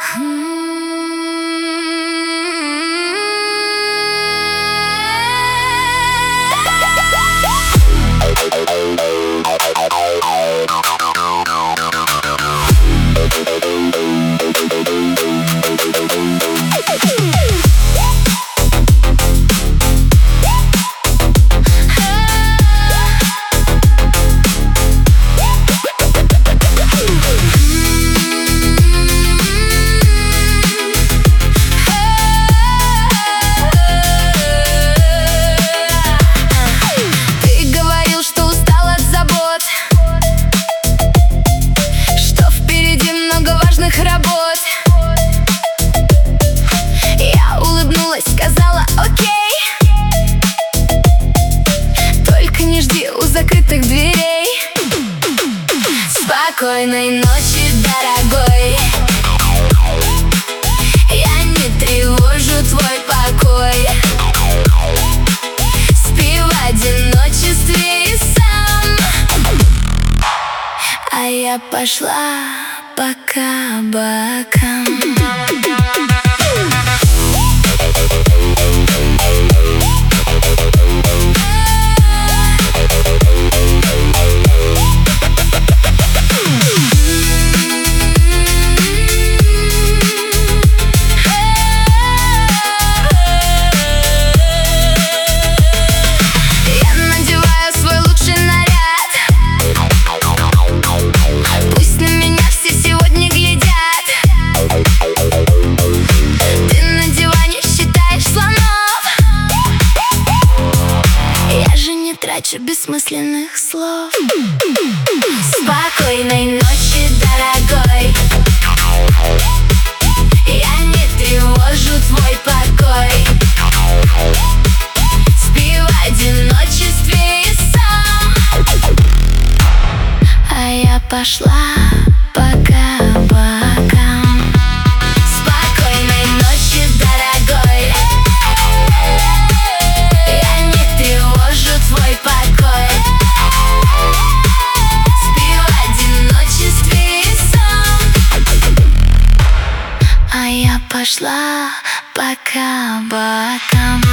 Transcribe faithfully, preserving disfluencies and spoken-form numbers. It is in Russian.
Работ. Я улыбнулась, сказала окей. Только не жди у закрытых дверей. Спокойной ночи, дорогой. Я не тревожу твой покой. Спи в одиночестве и сам. А я пошла по кабакам. Трачу бессмысленных слов. Спокойной ночи, дорогой. Я не тревожу твой покой. Спи в одиночестве и сам. А я пошла по кабакам. Спокойной ночи, дорогой. Я не тревожу твой покой. Спи в одиночестве и сам. А я пошла по кабакам.